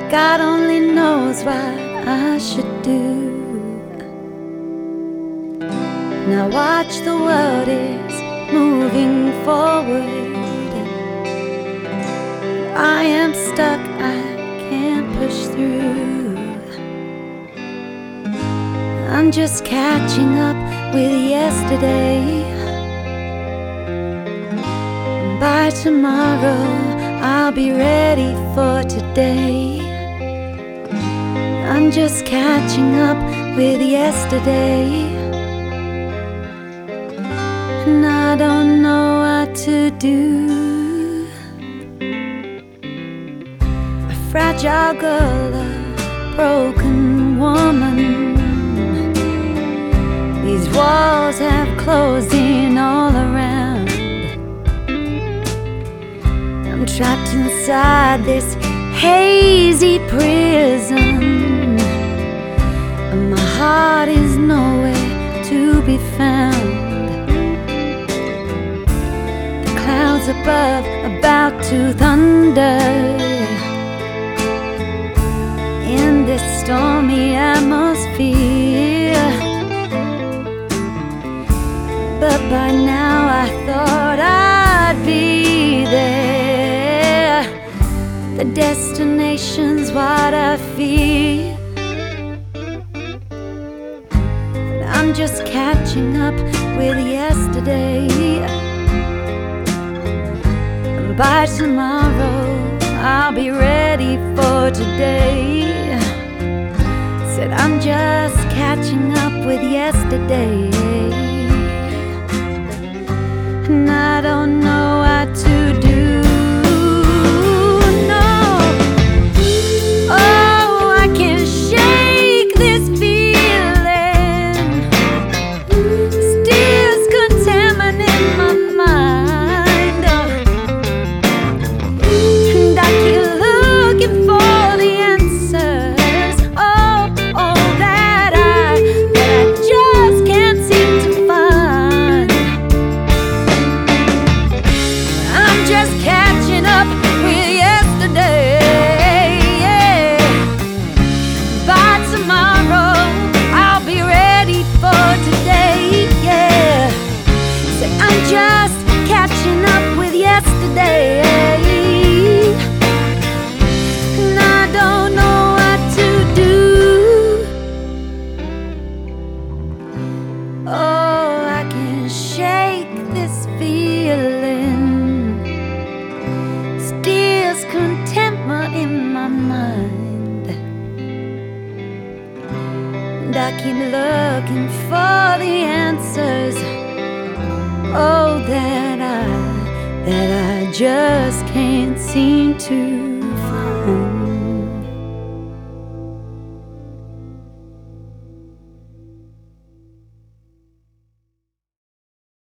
God only knows what I should do. Now watch, the world is moving forward. I am stuck, I can't push through. I'm just catching up with yesterday. By tomorrow I'll be ready for today. I'm just catching up with yesterday, and I don't know what to do. A fragile girl, a broken woman. These walls have closed in all around. I'm trapped inside this hazy prison, and my heart is nowhere to be found. The clouds above about to thunder in this stormy atmosphere. But by now I thought I'd be there. The destination's what I fear. But I'm just catching up with yesterday. And by tomorrow I'll be ready for today. Said I'm just catching up with yesterday, and I don't know what to do. No, oh, I can't shake this feeling. Still's contaminating my mind, and I keep looking for the answers. Oh, that I just can't seem to find. Just catching up with yesterday, yeah. By tomorrow I'll be ready for today, yeah. Say I'm just catching up with yesterday, and I don't know what to do. Oh, I can't shake this feeling. Still's contentment in my mind, and I keep looking for the answers. Oh, that I just can't seem to find.